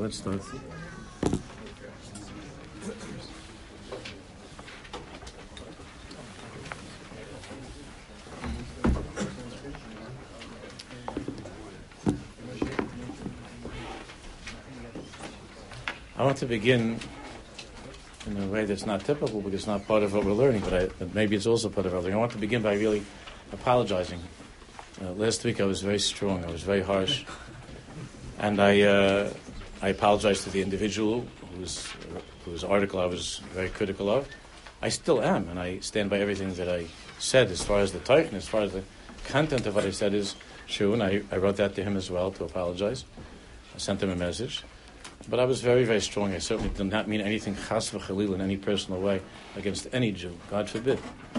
let's start. I want to begin in a way that's not typical because it's not part of what we're learning, but maybe it's also part of our learning. I want to begin by really apologizing. Last week I was very strong, I was very harsh, and I apologize to the individual whose article I was very critical of. I still am, and I stand by everything that I said as far as the Teichen, as far as the content of what I said is true, and I wrote that to him as well to apologize. I sent him a message. But I was very, very strong. I certainly did not mean anything chas v'chalil in any personal way against any Jew, God forbid.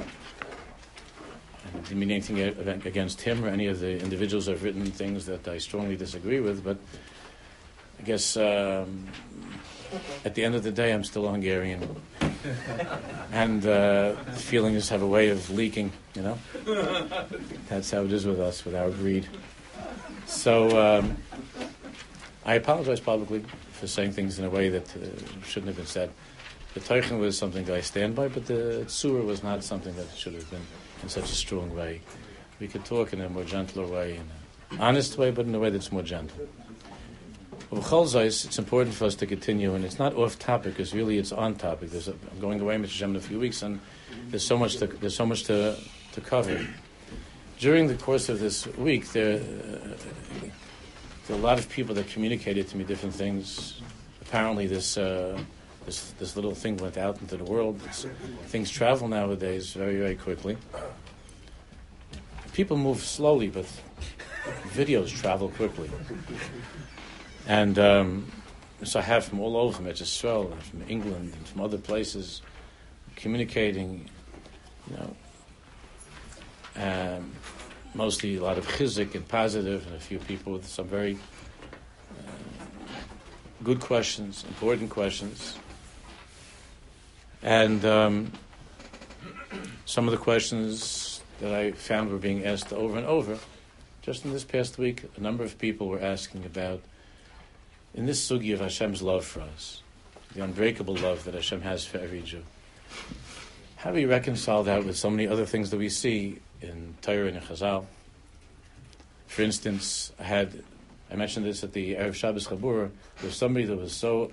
I didn't mean anything against him or any of the individuals who have written things that I strongly disagree with, but I guess at the end of the day I'm still Hungarian. And feelings have a way of leaking, you know? That's how it is with us, with our greed. So I apologize publicly for saying things in a way that shouldn't have been said. The Teichen was something that I stand by, but the Tzura was not something that should have been in such a strong way. We could talk in a more gentler way, in an honest way, but in a way that's more gentle. It's important for us to continue, and it's not off topic, because really it's on topic. I'm going away, Mr. Shem, in a few weeks, and there's so much to cover. During the course of this week, there are a lot of people that communicated to me different things. Apparently this little thing went out into the world. Things travel nowadays very, very quickly. People move slowly, but videos travel quickly. And so I have from all over, from Israel, and from England, and from other places, communicating, mostly a lot of chizuk and positive, and a few people with some very good questions, important questions. And some of the questions that I found were being asked over and over. Just in this past week, a number of people were asking about, in this sugi of Hashem's love for us, the unbreakable love that Hashem has for every Jew, how do we reconcile that with so many other things that we see in Torah and in Chazal? For instance, I mentioned this at the Erev Shabbos Chabura. There was somebody that was so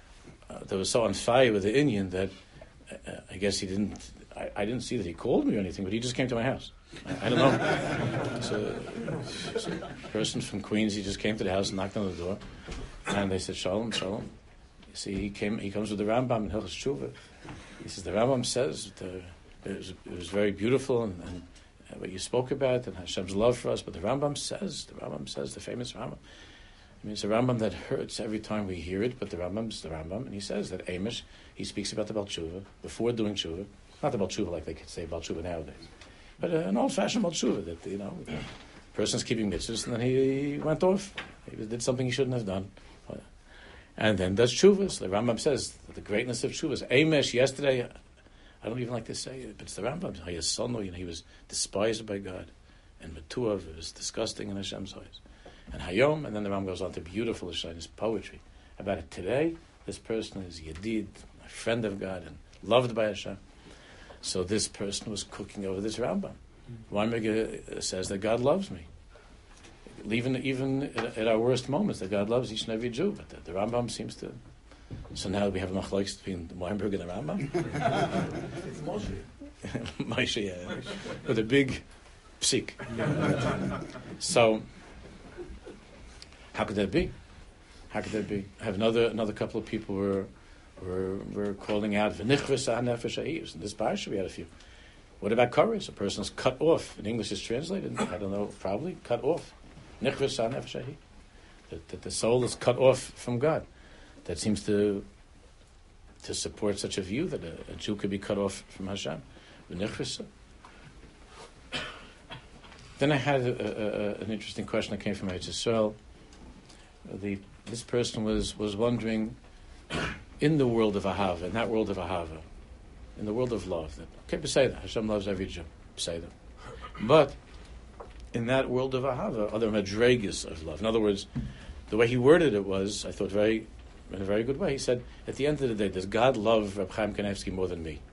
on fire with the Indian that I guess he didn't. I didn't see that he called me or anything, but he just came to my house. I don't know. So a person from Queens, he just came to the house and knocked on the door, and they said, "Shalom, shalom." You see, he comes with the Rambam in Hilchos Tshuva. He says the Rambam says it was very beautiful and what you spoke about and Hashem's love for us, but the Rambam says, the famous Rambam. I mean, it's a Rambam that hurts every time we hear it, but the Rambam's the Rambam, and he says that Amish, he speaks about the Baal Tshuva before doing Tshuva, not the Baal Tshuva like they could say Baal Tshuva nowadays, but an old-fashioned Baal Tshuva that, the person's keeping mitzvahs, and then he went off. He did something he shouldn't have done. And then does Tshuvas. The Rambam says the greatness of Tshuvas. Amish, yesterday, I don't even like to say it, but it's the Rambam. His son, he was despised by God. And Matuav, it was disgusting in Hashem's eyes. And Hayom, and then the Rambam goes on to beautiful Hashem's poetry about it. Today, this person is Yedid, a friend of God, and loved by Hashem. So this person was cooking over this Rambam. Weinberger says that God loves me. Even at our worst moments, that God loves each and every Jew. But the Rambam seems to... So now we have a machlokes between Weinberg and the Rambam. It's Moshe. Moshe, yeah. With a big psik. So, how could that be? I have another couple of people were calling out v'nichvus ha'nefesh ha'iyus. In this parsha we had a few. What about courage? A person is cut off. In English is translated, I don't know, probably cut off. Nichvus ha'nefesh ha'iyus. That the soul is cut off from God. That seems to support such a view that a Jew could be cut off from Hashem. Then I had an interesting question that came from Eretz Yisrael. This person was wondering, in the world of Ahava, in that world of Ahava, in the world of love, that Hashem loves every Jew, Peseda. But in that world of Ahava, are there madregas of love? In other words, the way he worded it was, I thought, very in a very good way. He said, at the end of the day, does God love Reb Chaim Kanevsky more than me?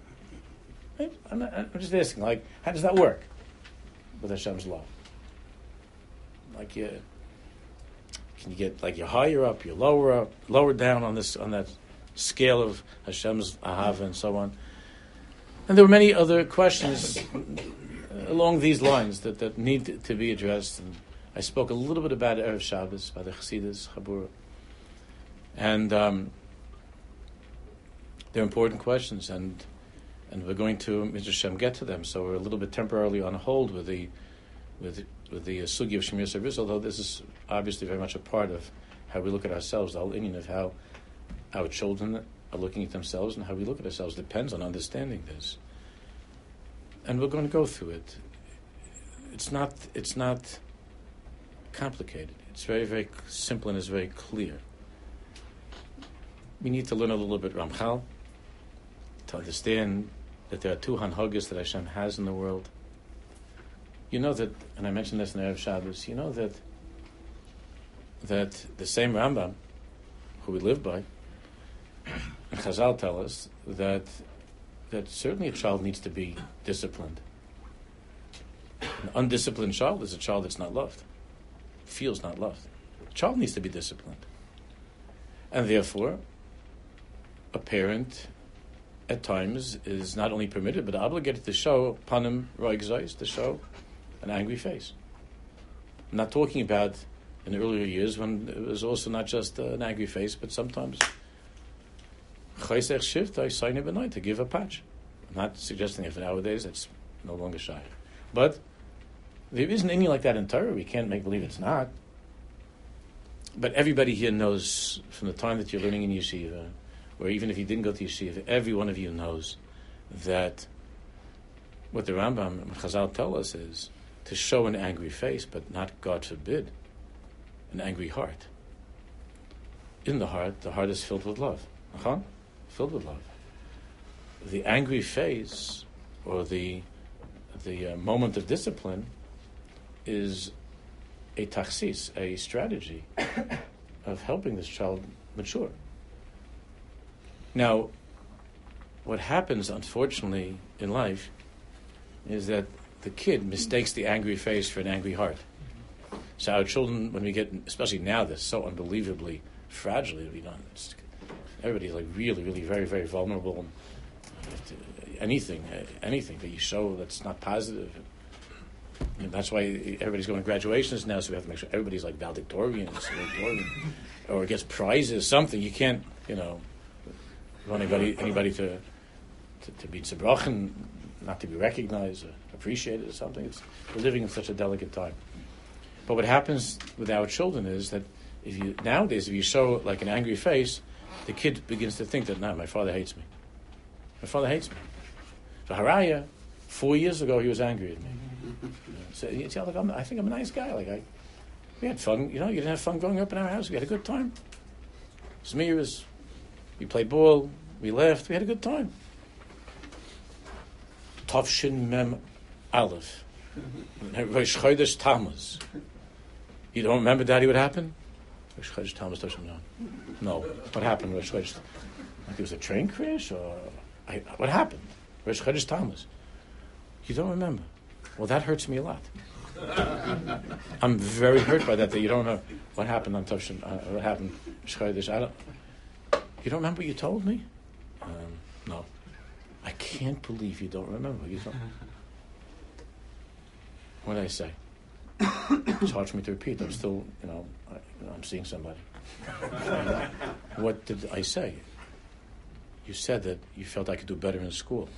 I'm just asking, like, how does that work with Hashem's love? Like, can you get, like, you're higher up, you're lower down on that scale of Hashem's ahava and so on? And there were many other questions along these lines that need to be addressed. And I spoke a little bit about Erev Shabbos, by the Chassidus, Chabura. And they're important questions, and we're going to, Mr. Shem, get to them. So we're a little bit temporarily on hold with the sugi of Shemir Service, although this is obviously very much a part of how we look at ourselves. The whole Indian of how our children are looking at themselves and how we look at ourselves depends on understanding this. And we're going to go through it. It's not complicated. It's very, very simple and it's very clear. We need to learn a little bit Ramchal to understand that there are two hanhagas that Hashem has in the world. You know that, and I mentioned this in Erev Shabbos, you know that the same Rambam, who we live by, and Chazal tell us that certainly a child needs to be disciplined. An undisciplined child is a child that's not loved, feels not loved. A child needs to be disciplined. And therefore, a parent at times is not only permitted but obligated to show panim roigzais, to show an angry face. I'm not talking about in earlier years when it was also not just an angry face, but sometimes to give a patch. I'm not suggesting if nowadays it's no longer shy. But there isn't any like that in Torah. We can't make believe it's not. But everybody here knows from the time that you're learning in yeshiva, or even if you didn't go to yeshiva, every one of you knows that what the Rambam and Chazal tell us is to show an angry face, but not, God forbid, an angry heart. In the heart is filled with love. Filled with love. The angry face, or the moment of discipline, is a tachsis, a strategy of helping this child mature. Now, what happens, unfortunately, in life is that the kid mistakes the angry face for an angry heart. So our children, when we get, especially now, they're so unbelievably fragile. Everybody's like really, really very, very vulnerable. Anything that you show that's not positive. And that's why everybody's going to graduations now, so we have to make sure everybody's like valedictorian, or gets prizes, something. You can't, want anybody to be tzibrochen, not to be recognized or appreciated or something. We're living in such a delicate time. But what happens with our children is that nowadays, if you show like an angry face, the kid begins to think that, my father hates me. My father hates me. For Haraya, 4 years ago, he was angry at me. So I think I'm a nice guy. We had fun. You didn't have fun growing up in our house. We had a good time. Smears, we played ball, we laughed, we had a good time. Tovshin Mem Aleph. Rosh Chodesh Tammuz. You don't remember, Daddy, what happened? Rosh Chodesh Tammuz, no. What happened, Rosh Chodesh? Like there was a train crash, or what happened? Rosh Chodesh Tammuz. You don't remember? Well, that hurts me a lot. I'm very hurt by that you don't know what happened on Tovshin. What happened, Rosh Chodesh? You don't remember what you told me? No. I can't believe you don't remember. You don't. What did I say? It's hard for me to repeat. I'm still, I'm seeing somebody. What did I say? You said that you felt I could do better in school.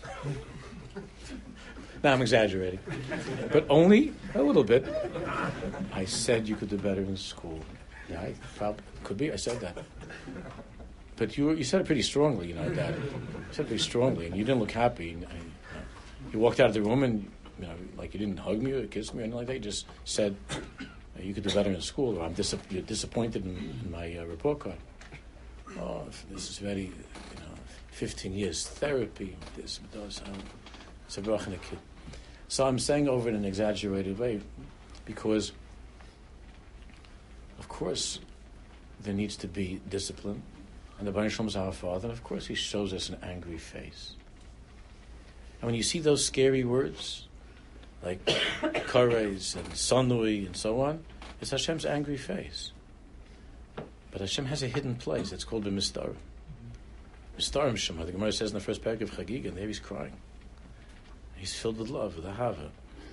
Now I'm exaggerating, but only a little bit. I said you could do better in school. Yeah, I probably could be. I said that. But you said it pretty strongly, Dad. You said it pretty strongly, and you didn't look happy. You walked out of the room, and like you didn't hug me or kiss me or anything like that. You just said you could do better in school, or you're disappointed in my report card. Oh, this is very, 15 years therapy. This does. It's a brach in a kid. So I'm saying over in an exaggerated way, because, of course, there needs to be discipline. And the Baruch Shalom is our Father, and of course He shows us an angry face. And when you see those scary words, like Kares and Sanui and so on, it's Hashem's angry face. But Hashem has a hidden place. It's called the Mistarim. Mistarim Shema. The Gemara says in the first paragraph of Chagiga, and there He's crying. He's filled with love, with Ahava.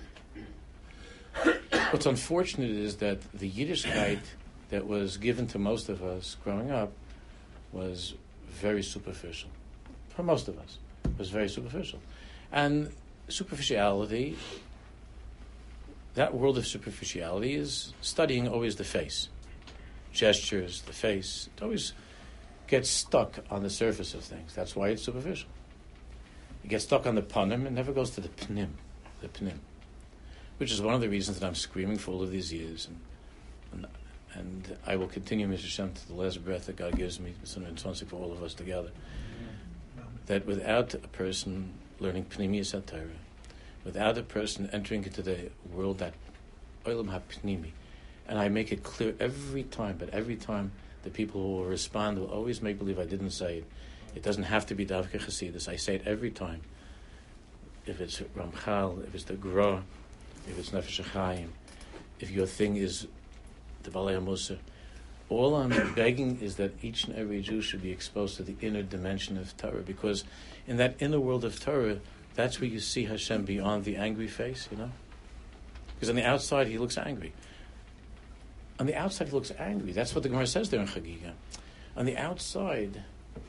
What's unfortunate is that the Yiddishkeit that was given to most of us growing up was very superficial. For most of us, it was very superficial. And superficiality, that world of superficiality is studying always the face. Gestures, the face. It always gets stuck on the surface of things. That's why it's superficial. It gets stuck on the panim and never goes to the pnim. Which is one of the reasons that I'm screaming for all of these years. And I will continue, Mr. Shem, to the last breath that God gives me, for all of us together. That without a person learning Pnimiyas HaTorah, without a person entering into the world that Olam HaPnimi, and I make it clear every time, but every time the people who will respond will always make believe I didn't say it. It doesn't have to be Davka Chasidus. I say it every time. If it's Ramchal, if it's the Gra, if it's Nefesh HaChaim, if your thing is the Balei HaMussar, all I'm begging is that each and every Jew should be exposed to the inner dimension of Torah, because in that inner world of Torah, that's where you see Hashem beyond the angry face, you know? Because on the outside, He looks angry. On the outside, He looks angry. That's what the Gemara says there in Chagiga. On the outside,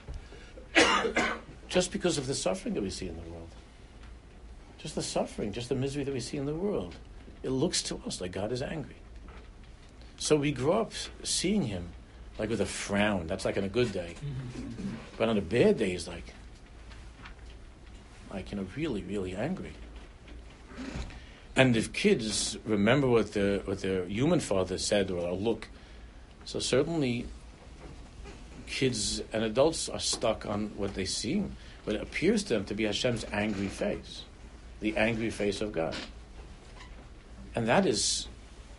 just because of the suffering that we see in the world, just the suffering, just the misery that we see in the world, it looks to us like God is angry. So we grow up seeing Him like with a frown. That's like on a good day. But on a bad day, He's like really, really angry. And if kids remember what their human father said or look, so certainly kids and adults are stuck on what they see, what appears to them to be Hashem's angry face, the angry face of God. And that's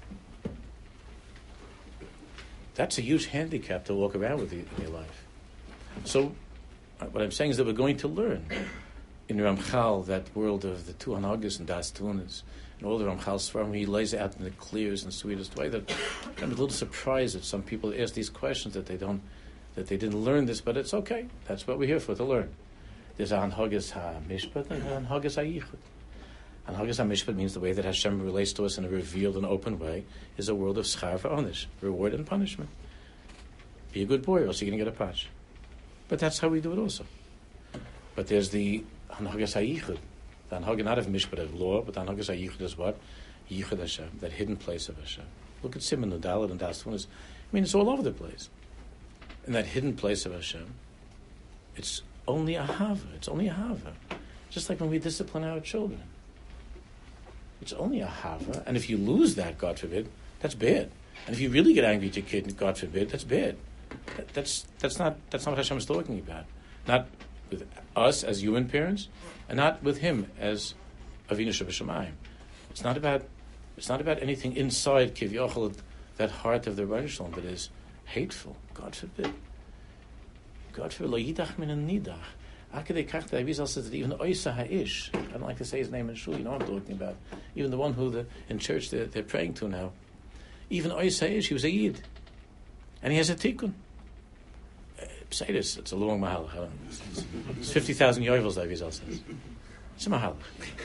a huge handicap to walk around with in your life. So what I'm saying is that we're going to learn in Ramchal that world of the two Hanhagas and Das Tunas, and all the Ramchal's Svarim, he lays it out in the clearest and sweetest way. That I'm a little surprised that some people ask these questions that they didn't learn this, but it's okay. That's what we're here for, to learn. There's a Hanhagas HaMishpat and a Hanhagas HaYichud. Hanhagas HaMishpat means the way that Hashem relates to us in a revealed and open way is a world of schar v'onish, reward and punishment. Be a good boy, or else you're going to get a patch. But that's how we do it also. But there's the Hanhagas HaYichud. The Hanhaga not of Mishpat of law, but the Hanhagas HaYichud is what? Yichud Hashem, that hidden place of Hashem. Look at Simon Nudalit and Das Tunas. I mean, it's all over the place. In that hidden place of Hashem, it's only Ahava. It's only Ahava. Just like when we discipline our children. It's only Ahava. And if you lose that, God forbid, that's bad. And if you really get angry at your kid, God forbid, that's bad. That's not what Hashem is talking about. Not with us as human parents, and not with Him as Avinu Shebashamayim. It's not about anything inside Kivyochel, that heart of the Rebbeinu Shalom that is hateful. God forbid. God forbid. Lo yidach min nidach. Akadei kach the Arizal says that even Oisa Ha'ish, I don't like to say his name in shul, you know what I'm talking about. Even the one who in church they're praying to now. Even Oisa Ha'ish, he was a Yid. And he has a tikkun. Say this, it's a long mahalach. It's 50,000 yoivels, the Arizal says. It's a mahalach.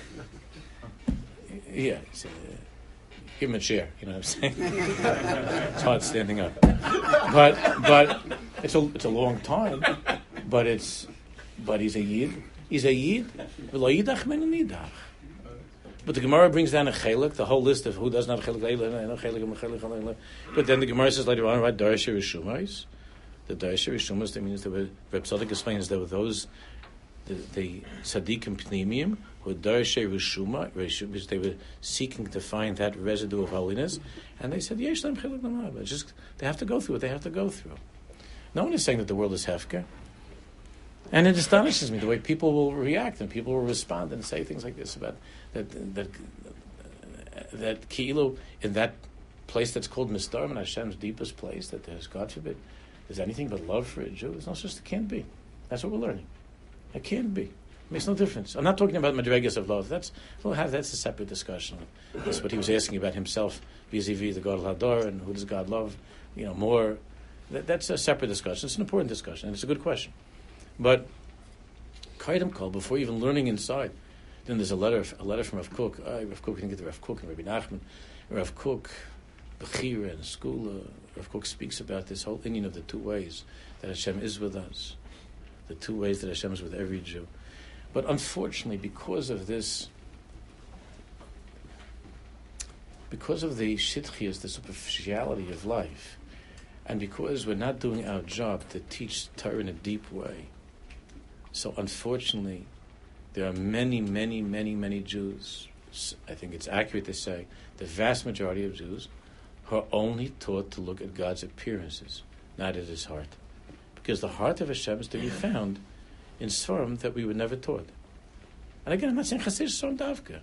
Yeah, give him a chair, you know what I'm saying? It's hard standing up. But it's a long time. But he's a Yid. He's a Yid. But the Gemara brings down a chelik, the whole list of who does not have chelik. But then the Gemara says later on, right, Darsha Rishumais. The Darsha Rishumas, that means Reb Tzadok explains there were those, the Tzadikim Pnimiyim, who were Darsha Rishuma, because they were seeking to find that residue of holiness, and they said, Yesh Lam Chelik Lamab. Just they have to go through what they have to go through. No one is saying that the world is hefker. And it astonishes me the way people will react and people will respond and say things like this about that Kilo in that place that's called Misdarim, and Hashem's deepest place, that there's, God forbid, there's anything but love for a Jew. There's no such, it can't be. That's what we're learning. It can't be. It makes no difference. I'm not talking about madrigas of love. That's a separate discussion. That's what he was asking about himself vis-a-vis the God of Hadar and who does God love, more. That's a separate discussion. It's an important discussion, and it's a good question. But Kaidim Kol, before even learning inside, then there's a letter from Rav Kook. Rav Kook, we can get to Rav Kook and Rabbi Nachman. Rav Kook, Bechira and Skula. Rav Kook speaks about this whole Indian of the two ways that Hashem is with us, the two ways that Hashem is with every Jew. But unfortunately, because of this, because of the shitchias, the superficiality of life, and because we're not doing our job to teach Torah in a deep way, so unfortunately, there are many, many, many, many Jews, I think it's accurate to say, the vast majority of Jews, who are only taught to look at God's appearances, not at His heart. Because the heart of Hashem is to be found in Sfarim that we were never taught. And again, I'm not saying Chassidus Sfarim Davka.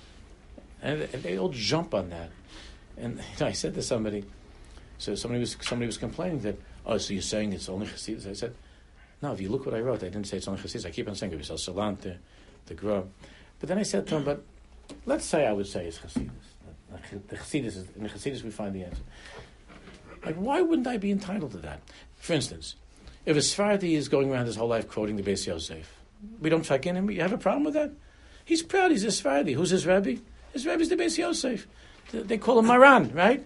And they all jump on that. And I said to somebody, so somebody was complaining that, so you're saying it's only Chassidus? I said, no, if you look what I wrote, I didn't say it's only Chassidus. I keep on saying it was Salante, the Gra. But then I said to him, but let's say I would say it's Chassidus. The Chassidus in the Chassidus we find the answer. Like, why wouldn't I be entitled to that? For instance, if a Sephardi is going around his whole life quoting the Beis Yosef, we don't check in him, you have a problem with that? He's proud, he's a Sephardi. Who's his Rebbe? His Rebbe is the Beis Yosef. They call him Maran, right?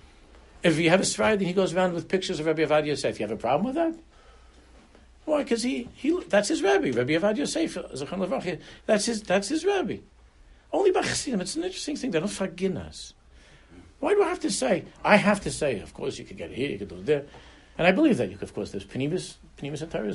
If you have a Sephardi, he goes around with pictures of Rabbi Avad Yosef. You have a problem with that? Why? Because he that's his Rebbe. Rabbi Avad Yosef, Zechron Levrach, that's his Rebbe. Only by Chassidim, it's an interesting thing. They don't forgive us. Why do I have to say? I have to say, of course, you could get here, you could do there. And I believe that, of course, there's Pnimis and Torah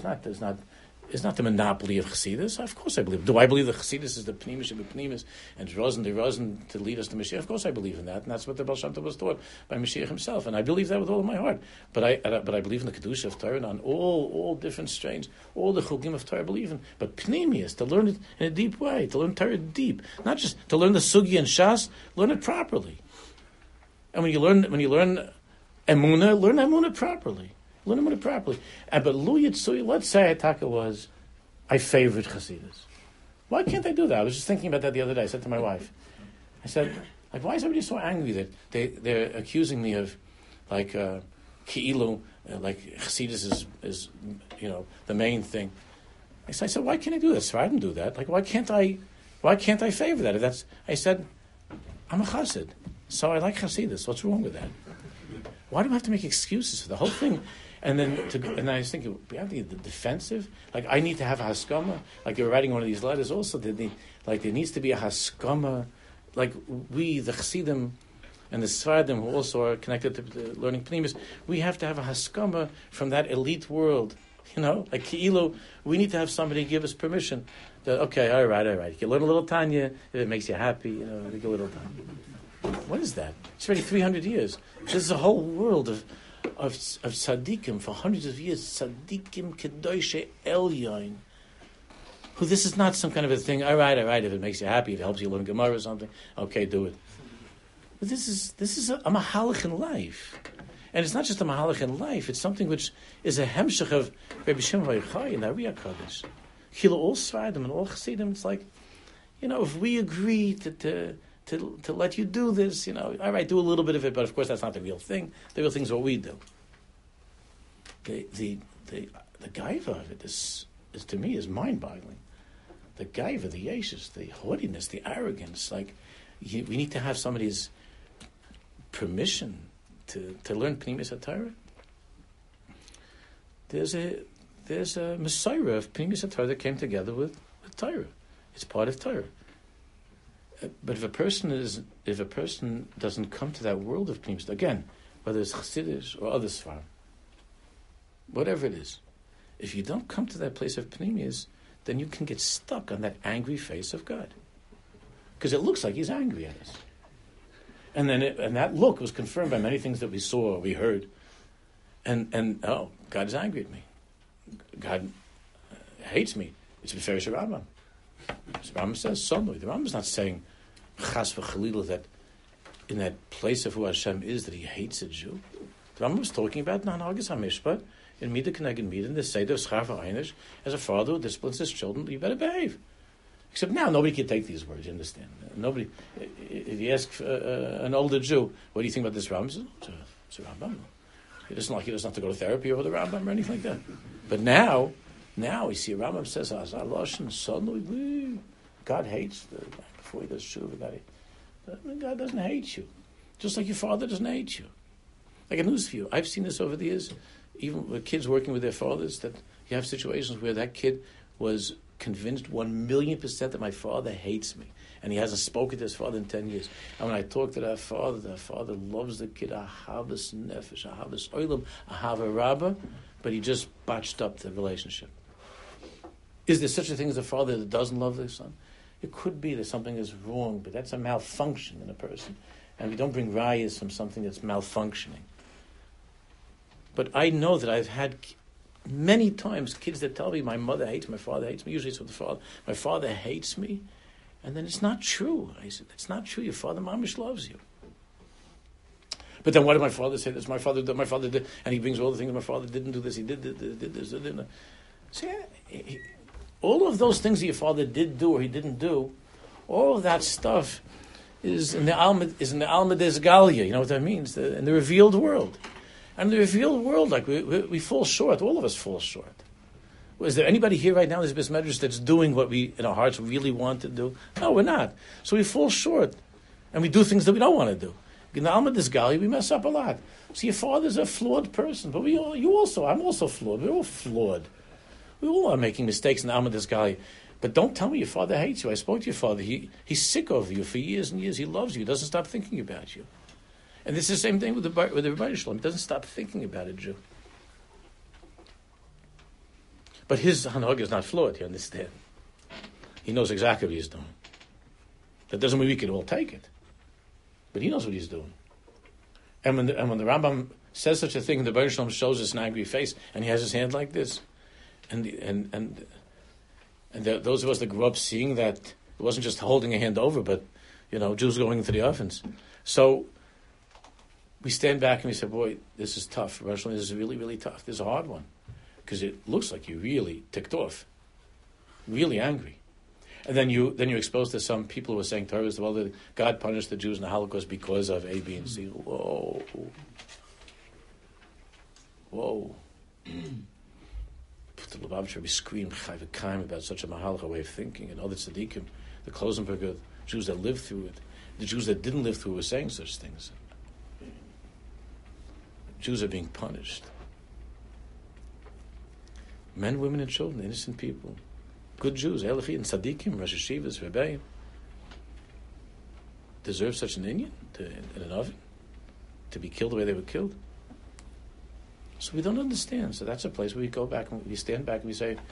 is not the monopoly of Chassidus. Of course I believe. Do I believe that Chassidus is the Pnimis of the Pnimis and Rosen to lead us to Mashiach? Of course I believe in that, and that's what the Baal Shem Tov was taught by Mashiach himself, and I believe that with all of my heart. But I believe in the Kedusha of Torah on all different strains, all the Chugim of Torah I believe in. But Pnimis, to learn it in a deep way, to learn Torah deep, not just to learn the Sugi and Shas, learn it properly. And when you learn Emunah, learn Emunah properly. Learn Emunah properly. But Lu Yitzui, let's say Ataka was, I favored Chassidus. Why can't I do that? I was just thinking about that the other day. I said to my wife, I said, why is everybody so angry that they're accusing me of, Ki'ilu, Chassidus is the main thing. I said, why can't I do this? So I didn't do that. Why can't I favor that? I said, I'm a Chassid, so I like Chassidus. What's wrong with that? Why do I have to make excuses for the whole thing? And then I was thinking, we have to get the defensive. I need to have a haskama. You're writing one of these letters also. There needs to be a haskama. We, the Chassidim and the Sfardim, who also are connected to learning Pnimis, we have to have a haskama from that elite world. Ki'ilu, we need to have somebody give us permission. That, okay, all right. You can learn a little Tanya if it makes you happy. We get a little Tanya. What is that? It's already 300 years. This is a whole world of tzaddikim for hundreds of years. Tzaddikim kedoshei elyon. Who this is not some kind of a thing. All right. If it makes you happy, if it helps you learn Gemara or something, okay, do it. But this is a mahalach in life, and it's not just a mahalach in life. It's something which is a hemshech of Rabbi Shimon Bar Yochai and Ari Hakadosh. Chila all Sfardim and all Chassidim. It's if we agree to let you do this, all right, do a little bit of it, but of course that's not the real thing. The real thing is what we do. The gaiva of it is to me is mind-boggling. The gaiva, the yeshus, the haughtiness, the arrogance. We need to have somebody's permission to learn Pnimis HaTorah. There's a Messiah of Pnimis HaTorah that came together with Torah. It's part of Torah. But if a person doesn't come to that world of Pnimis, again, whether it's Chassidus or other Sfarim, whatever it is, if you don't come to that place of Pnimis, then you can get stuck on that angry face of God. Because it looks like He's angry at us. And that look was confirmed by many things that we saw, we heard. And God is angry at me. God hates me. It's Beferish Rambam. The Rambam says, Sonoi. The Rambam is not saying, Chas v'chalila, that in that place of who Hashem is that he hates a Jew? The Rambam was talking about Nanhagas HaMishpat in Mida Keneged Mida, in the Seder of Schar V'Einish, as a father who disciplines his children, you better behave. Except now, nobody can take these words, you understand? Nobody, if you ask an older Jew, what do you think about this Rambam? He says, it's a Rambam. He doesn't have to go to therapy over the Rambam or anything like that. But now you see Rambam says, suddenly, God hates before he does tshuva. God doesn't hate you. Just like your father doesn't hate you. Like a news for you. I've seen this over the years, even with kids working with their fathers, that you have situations where that kid was convinced 1,000,000% that my father hates me. And he hasn't spoken to his father in 10 years. And when I talk to that father loves the kid, ahavas nefesh, ahavas oilam, ahava rabba, but he just botched up the relationship. Is there such a thing as a father that doesn't love their son? It could be that something is wrong, but that's a malfunction in a person. And we don't bring rayas from something that's malfunctioning. But I know that I've had many times kids that tell me my mother hates me, my father hates me. Usually it's with the father. My father hates me. And then it's not true. I said, it's not true. Your father, mamish, loves you. But then what did my father say? This my father did, and he brings all the things my father didn't do this, he did this, didn't. See, all of those things that your father did do or he didn't do, all of that stuff is in the Alma des Galia. You know what that means? In the revealed world. And in the revealed world, like we fall short. All of us fall short. Is there anybody here right now in this Medrash that's doing what we in our hearts really want to do? No, we're not. So we fall short, and we do things that we don't want to do. In the Alma des Galia, we mess up a lot. So your father's a flawed person, but I'm also flawed. We're all flawed. We all are making mistakes in the Alma des Galia. But don't tell me your father hates you. I spoke to your father. He's sick of you for years and years. He loves you. He doesn't stop thinking about you. And this is the same thing with the Rebbeinu Shalom. He doesn't stop thinking about a Jew. But his hanhag is not flawed, you understand? He knows exactly what he's doing. That doesn't mean we can all take it. But he knows what he's doing. And when the Rambam says such a thing, and the Rebbeinu Shalom shows us an angry face, and he has his hand like this, and those of us that grew up seeing that, it wasn't just holding a hand over, but, Jews going into the ovens. So we stand back and we say, boy, this is tough. This is really, really tough. This is a hard one. Because it looks like you're really ticked off. Really angry. And then you're exposed to some people who are saying Torah, well, that God punished the Jews in the Holocaust because of A, B, and C. Whoa. The Lubavitcher Rebbe screamed Chayvekayim about such a mahalach way of thinking, and other tzaddikim, the Klosenberger Jews that lived through it, the Jews that didn't live through it were saying such things. Jews are being punished. Men, women, and children, innocent people, good Jews, Elichi and Tzaddikim, Rosh Hashivas, Rebbeim, deserve such an Indian in an oven to be killed the way they were killed. So we don't understand. So that's a place where we go back and we stand back and we say,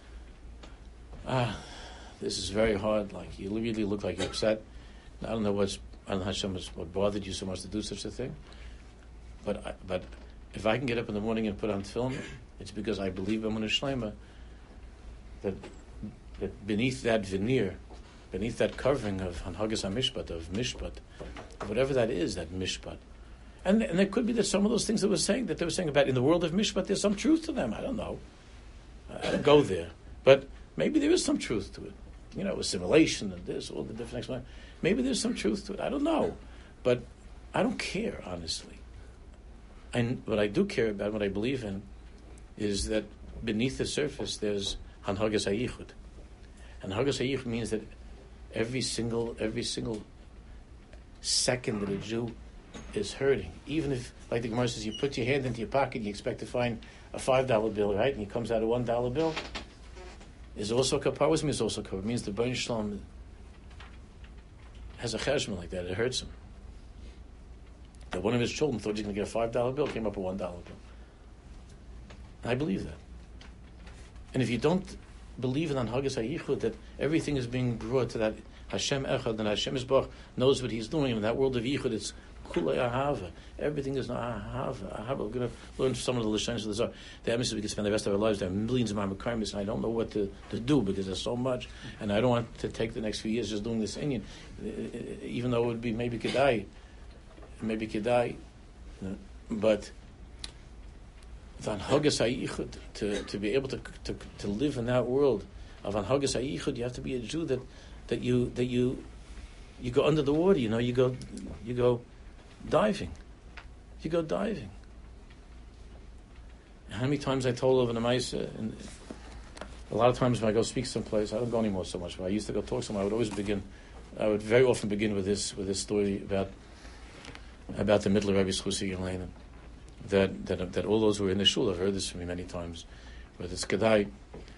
this is very hard. Like, you really look like you're upset. I don't know what bothered you so much to do such a thing. But if I can get up in the morning and put on film, it's because I believe Emunah Shlema that beneath that veneer, beneath that covering of Hanhagas HaMishpat, of Mishpat, whatever that is, that Mishpat. And it could be that some of those things that they were saying about in the world of Mishpat, there's some truth to them. I don't know. I don't go there. But maybe there is some truth to it. Assimilation and this, all the different explanations. Maybe there's some truth to it. I don't know. But I don't care, honestly. And what I do care about, what I believe in, is that beneath the surface there's Hanhagas HaYichud. And Hanhagas HaYichud means that every single second that a Jew is hurting, even if, like the Gemara says, you put your hand into your pocket, you expect to find a $5 bill, right? And he comes out a $1 bill. Is also kapar. What means also kapar? It means the Rebbeinu Shalom has a cheshbon like that. It hurts him. That one of his children thought he was going to get a $5 bill, came up a $1 bill. And I believe that. And if you don't believe in Hanhagas HaYichud, that everything is being brought to that Hashem Echad, and Hashem Yisbarach knows what He's doing, and in that world of Yichud, it's Kulei Ahava. Everything is Ahava. We're going to learn some of the Lishanos of the Zohar. The emphasis we can spend the rest of our lives. There are millions of Ma'amakarim, and I don't know what to do because there's so much, and I don't want to take the next few years just doing this Inyan, even though it would be maybe Kedai. maybe kedai, but the Anhagas HaYichud, to be able to live in that world of Anhagas HaYichud, you have to be a Jew that you go under the water. You go diving. You go diving. How many times I told over the Maisa, and a lot of times when I go speak someplace, I don't go anymore so much, but I used to go talk somewhere, I would very often begin with this story about the Middle Rebbe Schusi Yelena. That all those who were in the shul have heard this from me many times. But it's kedai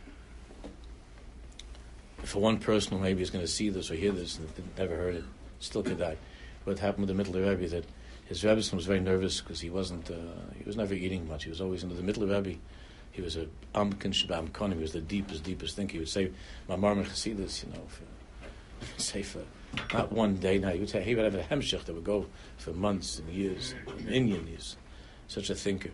for one person who maybe is going to see this or hear this and never heard it. Still kedai. What happened with the Middle Rebbe, that his Rebbe was very nervous because he was never eating much. He was always into the Middle Rebbe. He was a amkin shabam konim. He was the deepest thinker. He would say mamar mechasidus, say for not one day. Now he would say he would have a hemshech that would go for months and years. In Indian years, such a thinker.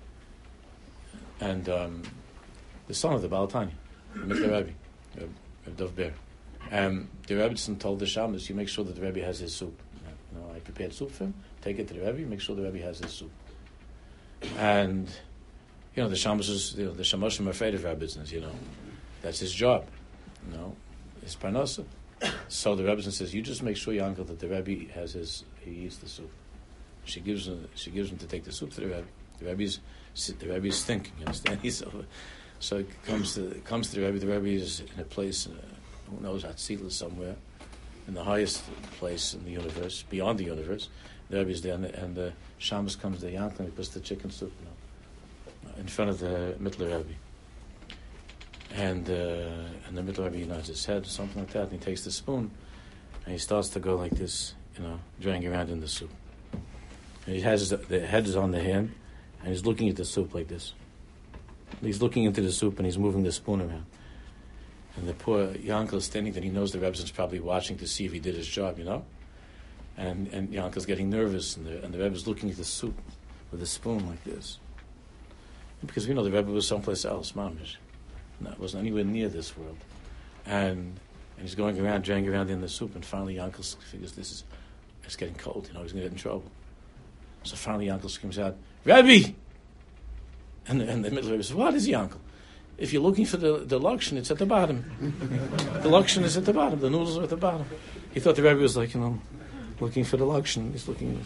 And the son of the Baal Tanya, the Middle Rebbe, Dov Ber. The Rebbetzin told the Shabbos, you make sure that the Rebbe has his soup. I prepared soup for him. Take it to the Rebbe. Make sure the Rebbe has his soup. And the Shabbos the Shamoshim are afraid of Rebbetzins. That's his job. His parnasa. So the Rebbetzin says, you just make sure, your uncle, that the Rebbe he eats the soup. She gives him to take the soup to the Rebbe. The Rebbe's thinking. You understand? So it comes to the Rebbe. The Rebbe is in a place, who knows, Hatzila somewhere, in the highest place in the universe, beyond the universe. The Rebbe is there, and the Shabbos comes to Yankel and he puts the chicken soup in front of the Middle Rebbe. And the Middle Rebbe nods his head or something like that, and he takes the spoon and he starts to go like this, dragging around in the soup. And he has the head is on the hand, and he's looking at the soup like this. He's looking into the soup and he's moving the spoon around. And the poor Yankel is standing there. He knows the Rebbe's probably watching to see if he did his job, And Yankel's getting nervous, and the Rebbe's looking at the soup with a spoon like this. Because the Rebbe was someplace else, mamish. No, it wasn't anywhere near this world. And he's going around, dragging around in the soup, and finally Yankel figures it's getting cold, he's going to get in trouble. So finally Yankel screams out, Rebbe! And the Middle Rebbe says, what is Yankel? If you're looking for the lakshan, it's at the bottom. The lakshan is at the bottom. The noodles are at the bottom. He thought the Rebbe was looking for the lakshan. He's looking.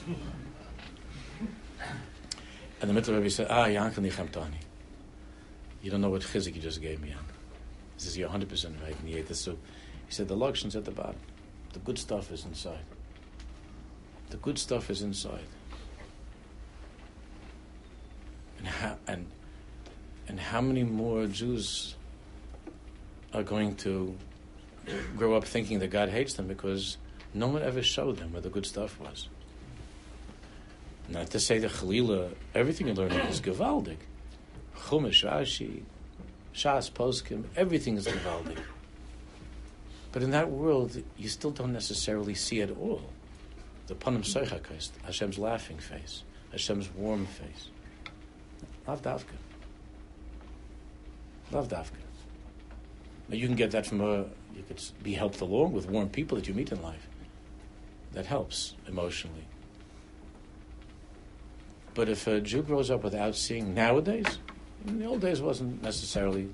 And the Middle Rebbe said, Yankel Nichamtani. You don't know what chizik you just gave me, Yankel. He says, you're 100% right. And he ate the soup. He said, the lakshan's at the bottom. The good stuff is inside. The good stuff is inside. And how many more Jews are going to grow up thinking that God hates them because no one ever showed them where the good stuff was? Not to say that Chalila, everything you're learning is Gevaldik. Chumash, Rashi, Shas, Poskim, everything is Gevaldik. But in that world, you still don't necessarily see it all. The Panim Seichakist, Hashem's laughing face, Hashem's warm face. Lav Davka. Lav Davka. Now you can get that you could be helped along with warm people that you meet in life. That helps emotionally. But if a Jew grows up without seeing nowadays, in the old days wouldn't necessarily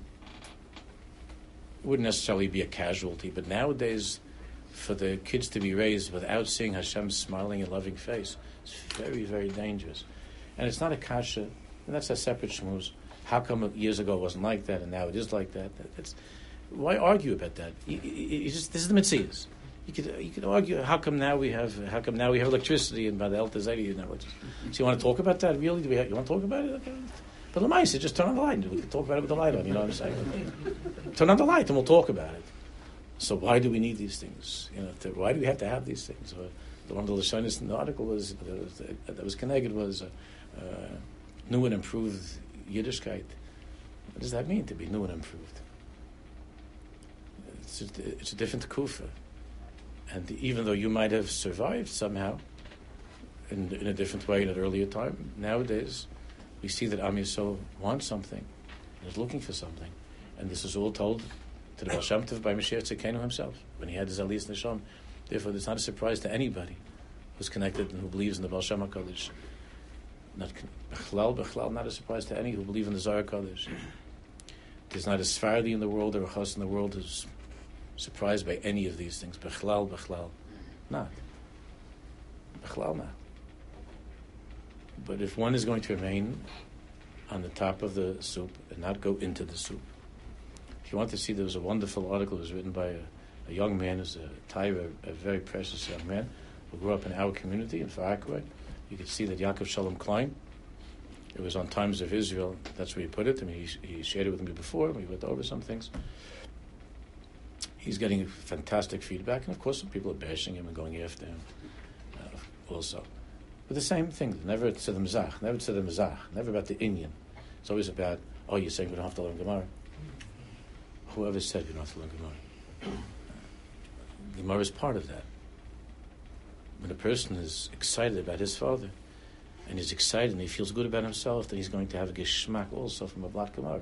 be a casualty, but nowadays for the kids to be raised without seeing Hashem's smiling and loving face, it's very, very dangerous. And it's not a kasha. And that's a separate shmooze. How come years ago it wasn't like that and now it is like that? Why argue about that? This is the Metzias. You could argue how come now we have electricity and by the Elta Zaydi. So you want to talk about that? Really? You want to talk about it? Okay. But Lamaisa, just turn on the light. We can talk about it with the light on. You know what I'm saying? Turn on the light and we'll talk about it. So why do we need these things? Why do we have to have these things? The one of the Lashonis in the article that was connected was new and improved Yiddishkeit. What does that mean to be new and improved? It's a different kufa. And even though you might have survived somehow in a different way in an earlier time, nowadays we see that Am Yisrael wants something and is looking for something. And this is all told to the Baal Shem Tov by Mashiach Tzidkenu himself when he had his Aliyas Neshama. Therefore, it's not a surprise to anybody who's connected and who believes in the Baal Shem HaKadosh. Not Bechlal, not a surprise to any who believe in the Zohar HaKadosh. There's not a Sephardi in the world or a Chas in the world who's surprised by any of these things. Bechlal, not. Bechlal, not. But if one is going to remain on the top of the soup and not go into the soup, if you want to see, there was a wonderful article that was written by a young man who's a very precious young man who grew up in our community in Far Rockaway. You could see that Yaakov Shalom Klein, it was on Times of Israel, that's where he put it. I mean, he shared it with me before, we went over some things. He's getting fantastic feedback, and of course some people are bashing him and going after him also. But the same thing, never to the Mizrach, never about the Inyan. It's always about, you're saying we don't have to learn Gemara. Whoever said we don't have to learn Gemara? Gemara is part of that. When a person is excited about his father, and he's excited and he feels good about himself, then he's going to have a geschmack also from a black Gemara.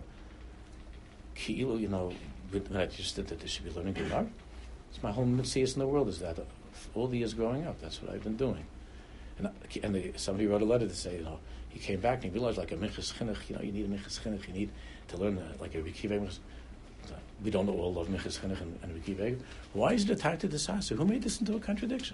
Ki'ilu, when I just did that, they should be learning Gemara. It's my whole mitzvah in the world is that. All the years growing up, that's what I've been doing. And somebody wrote a letter to say, he came back and he realized like a minchas chinuch, you need a minchas chinuch, you need to learn like a Rebbe Kiva. We don't all love minchas chinuch and Rebbe Kiva. Why is it attacked to the Sasa? Who made this into a contradiction?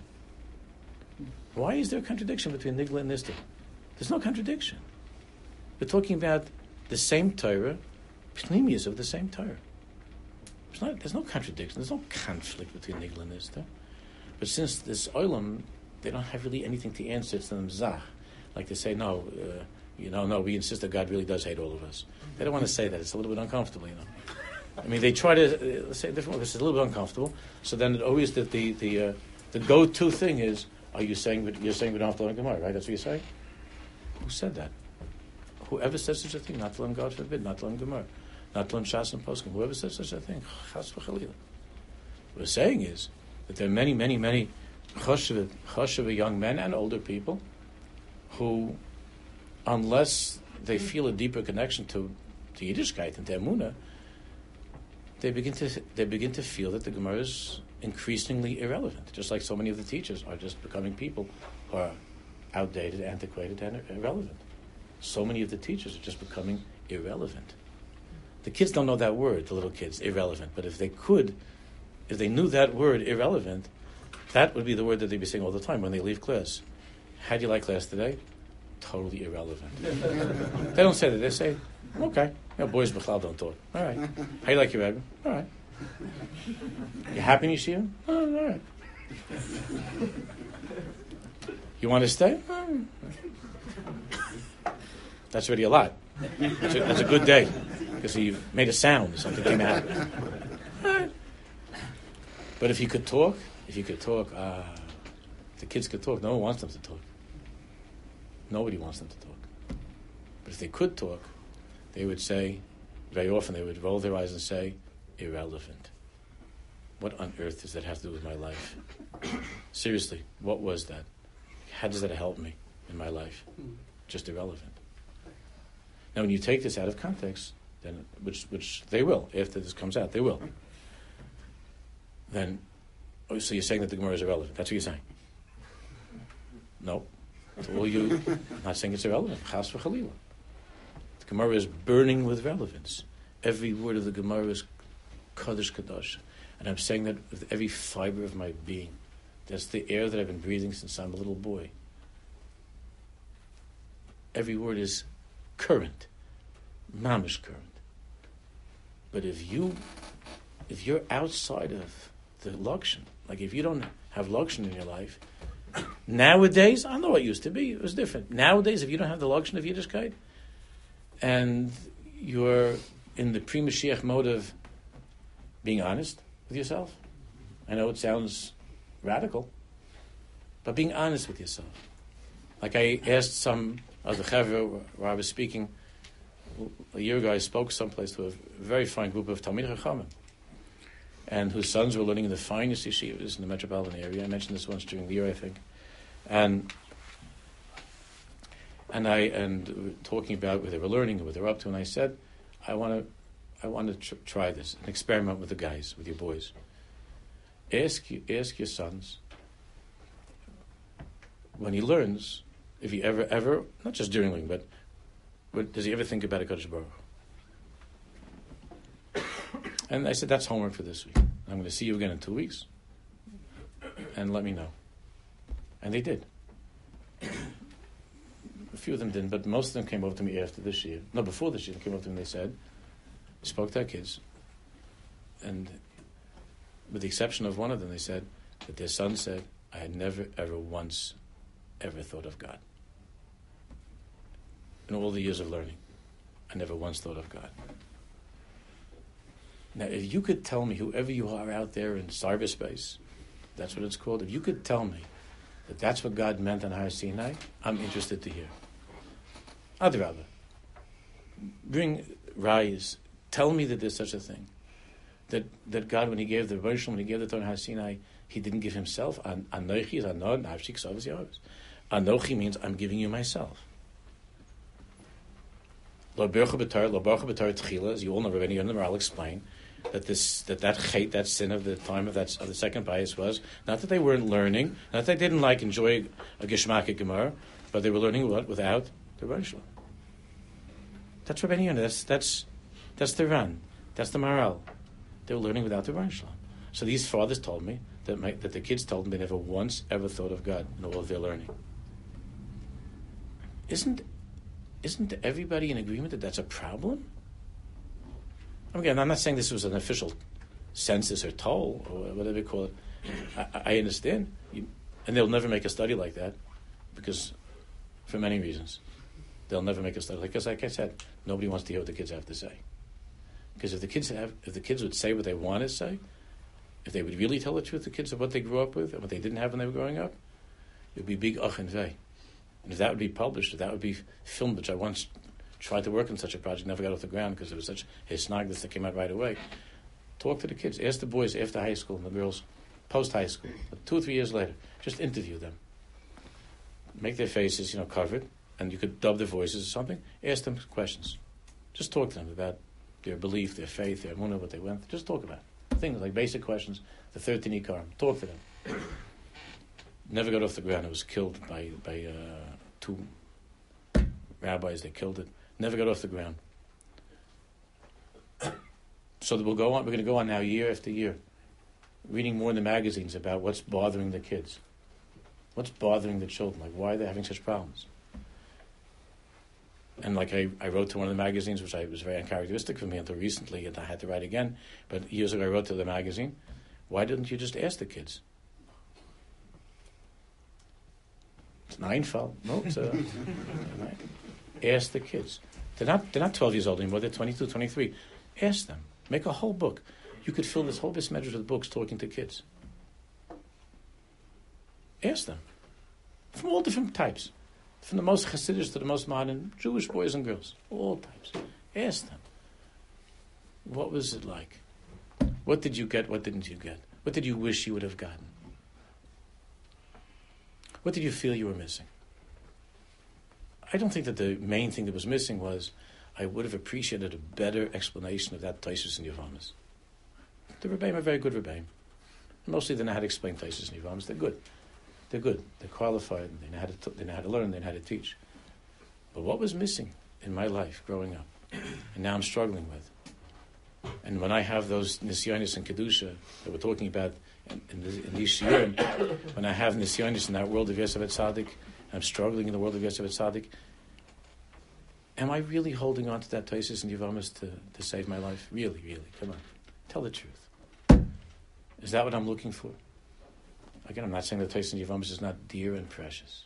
Why is there a contradiction between Nigla and Nisda? There's no contradiction. We're talking about the same Torah, pneumias of the same Torah. There's no contradiction. There's no conflict between Nigla and Nisda. But since this olam, they don't have really anything to answer. It's the Mzach. Like they say, no, we insist that God really does hate all of us. They don't want to say that. It's a little bit uncomfortable, I mean, they try to say it different. It's a little bit uncomfortable. So then always the go-to thing is, you're saying we don't have to learn Gemara, right? That's what you're saying? Who said that? Whoever says such a thing, not to learn, God forbid, not to learn Gemara, not to learn Shas and Poskim, whoever says such a thing, Chas v'Chalila. What we're saying is that there are many, many, many chashuva young men and older people who, unless they feel a deeper connection to Yiddishkeit and to Emunah, they begin to feel that the Gemara is increasingly irrelevant, just like so many of the teachers are just becoming people who are outdated, antiquated, and irrelevant. So many of the teachers are just becoming irrelevant. The kids don't know that word, the little kids, irrelevant. But if they knew that word, irrelevant, that would be the word that they'd be saying all the time when they leave class. How do you like class today? Totally irrelevant. They don't say that. They say, okay. Boys b'chlal don't talk. All right. How you like your Rebbe? All right. You happy in Yeshiva? Oh, all right. You want to stay? That's already a lot. That's a good day because he made a sound. Something came out. All right. But if you could talk, the kids could talk. No one wants them to talk. Nobody wants them to talk. But if they could talk, they would say, very often they would roll their eyes and say, irrelevant. What on earth does that have to do with my life? Seriously, what was that? How does that help me in my life? Just irrelevant. Now, when you take this out of context, then which they will, after this comes out, they will. Then, so you're saying that the Gemara is irrelevant. That's what you're saying. No. Not saying it's irrelevant. Chas v'Chalila. The Gemara is burning with relevance. Every word of the Gemara is Kadosh Kadosh. And I'm saying that with every fiber of my being. That's the air that I've been breathing since I'm a little boy. Every word is current. Mamish current. But if you're outside of the Lakshan, like if you don't have Lakshan in your life, nowadays, I know what it used to be, it was different. Nowadays, if you don't have the Lakshan of Yiddishkeit, and you're in the pre-Mashiach mode of being honest with yourself, I know it sounds radical, but being honest with yourself. Like I asked some of the Chavra where I was speaking a year ago, I spoke someplace to a very fine group of Talmid Chachamim, and whose sons were learning in the finest yeshivas in the metropolitan area. I mentioned this once during the year, I think, and talking about what they were learning and what they're up to, and I said, I want to try this, an experiment with the guys, with your boys. Ask your sons, when he learns, if he ever, not just during learning, but does he ever think about HaKadosh Baruch Hu? And I said, that's homework for this week. I'm going to see you again in 2 weeks, and let me know. And they did. A few of them didn't, but most of them came over to me after the shiur. No, before the shiur, they came over to me and they said, spoke to our kids, and with the exception of one of them, they said that their son said, I had never, ever once, ever thought of God. In all the years of learning, I never once thought of God. Now, if you could tell me, whoever you are out there in cyberspace, that's what it's called, if you could tell me that that's what God meant on Har Sinai, I'm interested to hear. Adrabah. Bring rise. Tell me that there's such a thing. That God, when He gave the Rebbe when He gave the Torah on Har Sinai, He didn't give Himself. Anochi is Anod, Nafshik, Sovas Yahovs. Anochi means I'm giving you myself. Lo Baruch B'Torah, Lo Baruch B'Torah Tchila, as you all know, Rabbeinu Yonah, I'll explain that that hate, that sin of the time of the second bias was not that they weren't learning, not that they didn't enjoy a Geshmak Gemara, but they were learning what without the Rosh Hashanah. That's Rabbeinu Yonah. That's the Ran. That's the Maharal. They were learning without the Rosh Hashanah. So these fathers told me that the kids told them they never once ever thought of God in all of their learning. Isn't everybody in agreement that that's a problem? Again, I'm not saying this was an official census or toll or whatever you call it. I understand. And they'll never make a study like that because, for many reasons, they'll never make a study. Because, like I said, nobody wants to hear what the kids have to say. Because if the kids would say what they want to say, if they would really tell the truth, the kids of what they grew up with and what they didn't have when they were growing up, it would be big ach and vei. And if that would be published, if that would be filmed, which I once tried to work on such a project, never got off the ground because it was such hisnagdus that came out right away. Talk to the kids. Ask the boys after high school and the girls post-high school, 2 or 3 years later. Just interview them. Make their faces, covered, and you could dub their voices or something. Ask them questions. Just talk to them about their belief, their faith, their emunah, what they went through. Just talk about it. Things like basic questions, the 13 Ikarim. Talk to them. Never got off the ground. It was killed by 2 rabbis. They killed it. Never got off the ground. So we'll go on. We're going to go on now year after year, reading more in the magazines about what's bothering the kids, what's bothering the children, like why they're having such problems. And like I wrote to one of the magazines, which was very uncharacteristic for me until recently, and I had to write again. But years ago I wrote to the magazine, why didn't you just ask the kids? It's Neinfeld. No, it's ask the kids. They're not 12 years old anymore. They're 22, 23. Ask them. Make a whole book. You could fill this whole Bismedrus with books talking to kids. Ask them. From all different types. From the most Hasidish to the most modern Jewish boys and girls. All types. Ask them. What was it like? What did you get? What didn't you get? What did you wish you would have gotten? What did you feel you were missing? I don't think that the main thing that was missing was I would have appreciated a better explanation of that Taisus and Yavamas. The Rebbeim are very good Rebbeim. Mostly they know how to explain Taisus and Yavamas. They're good. They're good. They're qualified. They know how to learn. They know how to teach. But what was missing in my life growing up, and now I'm struggling with, and when I have those Nisyonis and Kedusha that we're talking about in these shiurim, when I have Nisyonis in that world of Yosef Tzaddik, I'm struggling in the world of Yosef Tzaddik, am I really holding on to that Taisus and Yavamas to save my life? Really, really? Come on. Tell the truth. Is that what I'm looking for? Again, I'm not saying that Taisus and Yavamas is not dear and precious.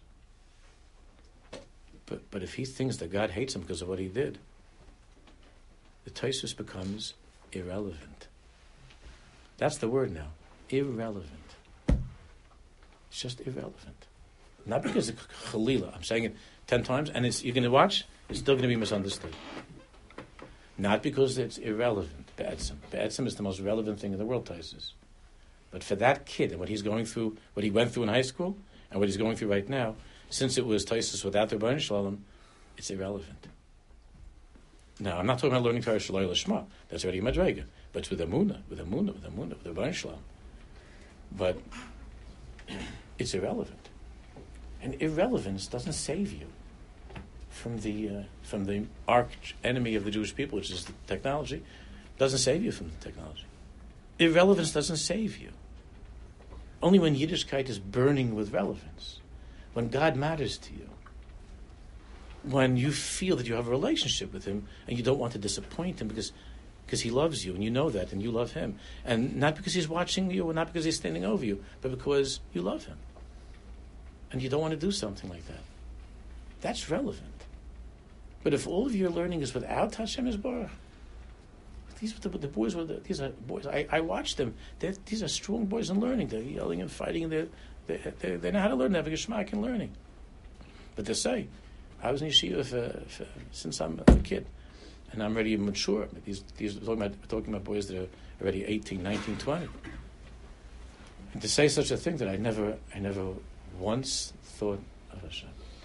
But if he thinks that God hates him because of what he did, the Taisus becomes irrelevant. That's the word now. Irrelevant. It's just irrelevant. Not because of Chalila. I'm saying it 10 times, and you're going to watch, it's still going to be misunderstood. Not because it's irrelevant, Be'etzim. Be'etzim is the most relevant thing in the world, Taisus. But for that kid, and what he's going through, what he went through in high school, and what he's going through right now, since it was Taisus without the Rebbeinu Shalom, it's irrelevant. Now, I'm not talking about learning Torah Shaloi Lishma. That's already a Madrega. But it's with Amunah, with the Rebbeinu Shalom. But it's irrelevant. And irrelevance doesn't save you from the arch enemy of the Jewish people, which is the technology. Doesn't save you from the technology. Irrelevance doesn't save you. Only when Yiddishkeit is burning with relevance, when God matters to you, when you feel that you have a relationship with Him and you don't want to disappoint Him because He loves you and you know that and you love Him. And not because He's watching you or not because He's standing over you, but because you love Him. And you don't want to do something like that. That's relevant. But if all of your learning is without Hashem Yisborach, these are boys. I watch them. These are strong boys in learning. They're yelling and fighting. They know how to learn. They have a geschmack in learning. But they say, I was in yeshiva since I'm a kid, and I'm already mature. These we're talking about boys that are already 18, 19, 20. And to say such a thing that I never once thought of Hashem.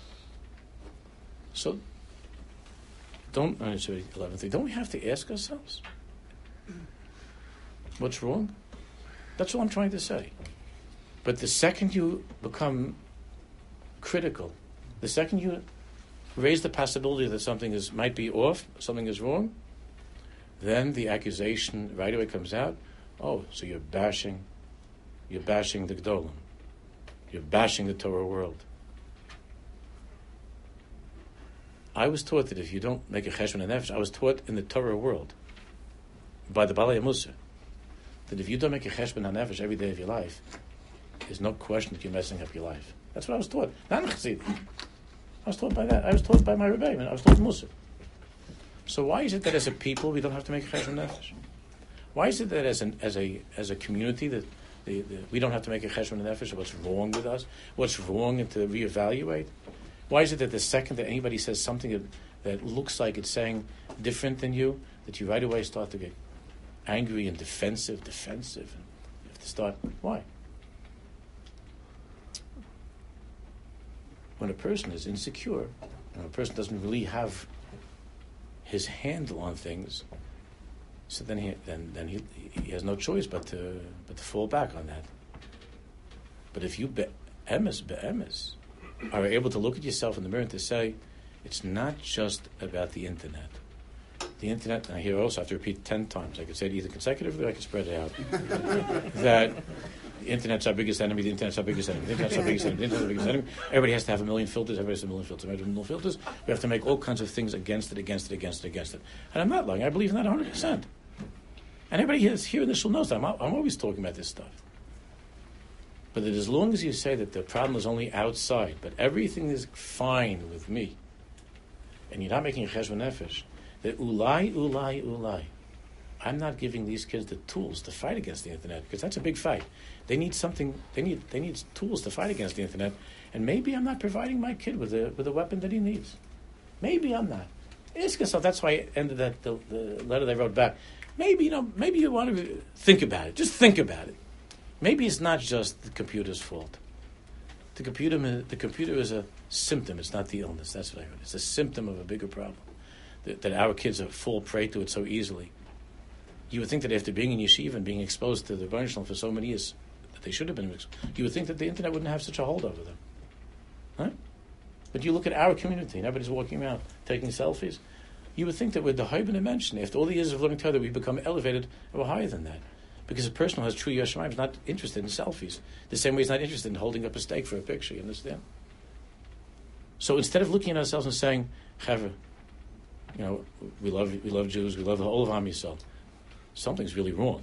So don't we have to ask ourselves, what's wrong? That's all I'm trying to say. But the second you become critical, the second you raise the possibility that something might be off, something is wrong, then the accusation right away comes out. Oh, so you're bashing the Gdolim. You're bashing the Torah world. I was taught that if you don't make a cheshbon nefesh, I was taught in the Torah world by the Balei Mussar that if you don't make a cheshbon nefesh every day of your life, there's no question that you're messing up your life. That's what I was taught. Not in Chassidus. I was taught by that. I was taught by my Rebbe. I was taught Mussar. So why is it that as a people we don't have to make a cheshbon nefesh? Why is it that as a community that we don't have to make a cheshbon nefesh of what's wrong with us, what's wrong, and to reevaluate? Why is it that the second that anybody says something that looks like it's saying different than you, that you right away start to get angry and defensive, and you have to start, why? When a person is insecure, and a person doesn't really have his handle on things, so then he has no choice but to fall back on that. But if you be'emes, are able to look at yourself in the mirror and to say, it's not just about the internet. The internet, and here also I have to repeat 10 times. I could say it either consecutively or I could spread it out. That the internet's our biggest enemy, the internet's our biggest enemy, the internet's our biggest enemy, the internet's our biggest enemy. Everybody has to have a million filters, everybody has a million filters. We have to make all kinds of things against it. And I'm not lying, I believe in that 100%. And everybody here in this shul knows that. I'm always talking about this stuff. But that as long as you say that the problem is only outside, but everything is fine with me, and you're not making a cheshbon nefesh, that ulai, I'm not giving these kids the tools to fight against the internet, because that's a big fight. They need something. They need tools to fight against the internet, and maybe I'm not providing my kid with a weapon that he needs. Maybe I'm not. Ask yourself. That's why I ended the letter they wrote back. Maybe you want to think about it. Just think about it. Maybe it's not just the computer's fault. The computer is a symptom. It's not the illness. That's what I heard. It's a symptom of a bigger problem. That our kids fall prey to it so easily. You would think that after being in yeshiva and being exposed to the Rebbeinu Shalom for so many years, that they should have been exposed, you would think that the internet wouldn't have such a hold over them. Huh? But you look at our community, and everybody's walking around taking selfies. You would think that with the high dimension, after all the years of learning Torah, we've become elevated and we're higher than that. Because a person who has true Yiras Shamayim is not interested in selfies. The same way he's not interested in holding up a steak for a picture, you understand? So instead of looking at ourselves and saying, Chavre, we love Jews, we love the whole of Am Yisrael, something's really wrong.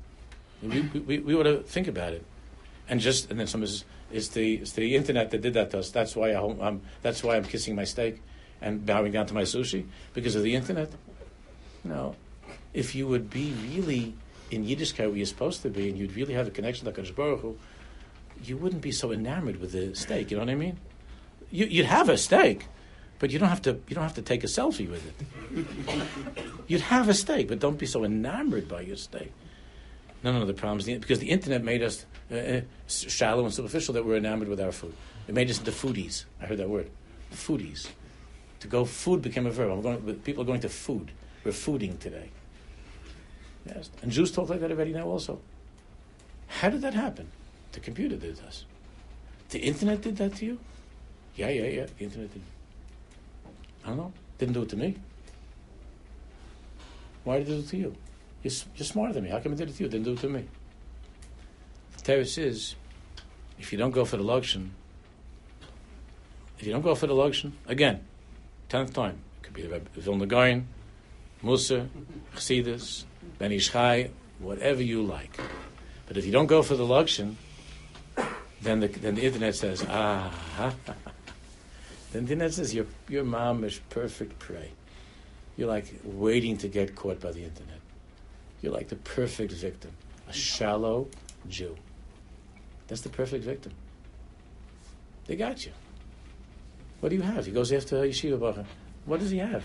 We ought to think about it. And then someone says, it's the internet that did that to us. That's why I'm kissing my steak and bowing down to my sushi, because of the internet. No. If you would be really in Yiddishkeit where you're supposed to be, and you'd really have a connection to HaKadosh Baruch Hu, you wouldn't be so enamored with the steak. You know what I mean? You'd have a steak, but you don't have to take a selfie with it. You'd have a steak, but don't be so enamored by your steak. No. The problem is because the internet made us shallow and superficial that we're enamored with our food. It made us into foodies. I heard that word, foodies. To go, food became a verb. People are going to food. We're fooding today. Yes, and Jews talk like that already now also. How did that happen? The computer did us. The internet did that to you? Yeah, the internet did. I don't know. Didn't do it to me. Why did it do it to you? You're smarter than me. How come it did it to you? It didn't do it to me. The teretz is, if you don't go for the Lokshen, again, 10th time, it could be the Vilna Gaon, Musa, Chassidus, Ben Ish Chai, whatever you like. But if you don't go for the Lokshen, then the internet says, Then the internet says, your mom is perfect prey. You're like waiting to get caught by the internet. You're like the perfect victim. A shallow Jew. That's the perfect victim. They got you. What do you have? He goes after Yeshiva Bacha. What does he have?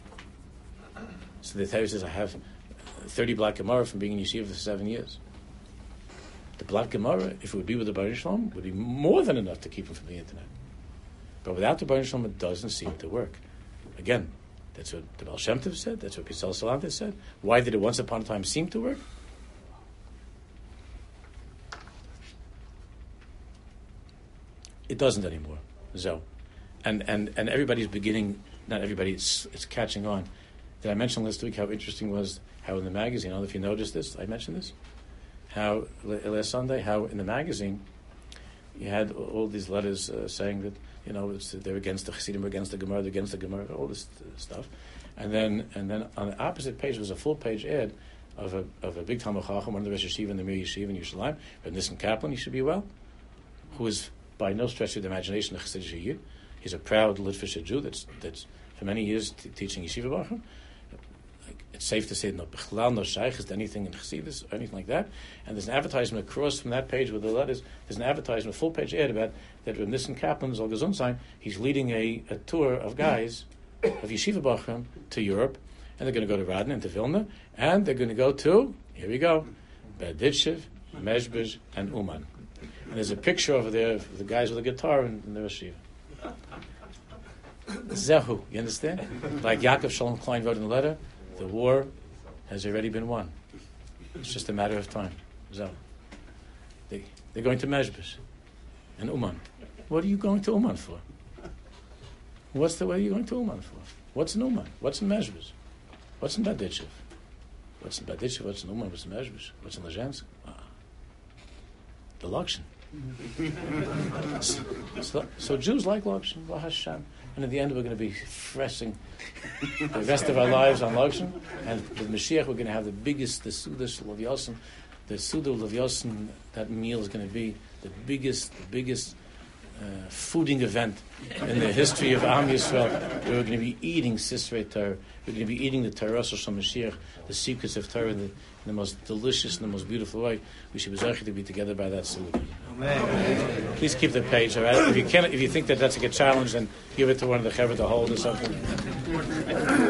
So the Torah says, I have 30 black Gemara from being in Yeshiva for 7 years. The black Gemara, if it would be with the Baruch Shalom, would be more than enough to keep him from the internet. But without the Baruch Shalom, it doesn't seem to work. Again, that's what the Baal Shem Tov said. That's what Pisal Salanta said. Why did it once upon a time seem to work? It doesn't anymore. So, and everybody's beginning. Not everybody. It's catching on. Did I mention last week how interesting was how in the magazine? I don't know if you noticed this. I mentioned this. How last Sunday, how in the magazine, you had all these letters saying that they're against the Chassidim, against the Gemara, they're against the Gemara, all this stuff, and then on the opposite page was a full page ad of a big Talmid Chacham, one of the Rosh Yeshiva in the Mir Yeshiva in Yerushalayim, Reb Nissen Kaplan, he should be well, who is by no stretch of the imagination a Chassidish Yid. He's a proud Litvish Jew that's for many years teaching Yeshiva Baruch. It's safe to say no Bechlal, no Shaykh is anything in Chassidus or anything like that. And there's an advertisement across from that page with the letters. There's an advertisement, a full page ad about that Reb Nissen Kaplan, Zol Gesundsein, he's leading a tour of guys of Yeshiva Bachram to Europe, and they're going to go to Radin and to Vilna, and they're going to go to, here we go, Berditchev, Mezhbej, and Uman. And there's a picture over there of the guys with a guitar in the Yeshiva. Zehu, you understand? Like Yaakov Shalom Klein wrote in the letter, the war has already been won. It's just a matter of time. So, they're going to Mezhbej and Uman. What are you going to Uman for? What are you going to Uman for? What's in Uman? What's in Mezhbej? What's in Berditchev? What's in Berditchev? What's in Uman? What's in Mezhbej? What's in Lezhensk? The Lokshen. So Jews like Lokshen, Hashem. And at the end, we're going to be freshing the rest of our lives on Lokshen. And with Mashiach, we're going to have the biggest, the Sudash Lavyosin. The Suda Lavyosin, that meal is going to be the biggest fooding event in the history of Am Yisrael. We're going to be eating Sisrei Torah. We're going to be eating the Torah of Mashiach, the secrets of Torah, in the most delicious and the most beautiful way. We should be zeichet to be together by that Suda. Amen. Please keep the page, all right? If you think that that's a good challenge, then give it to one of the Chaver to hold or something.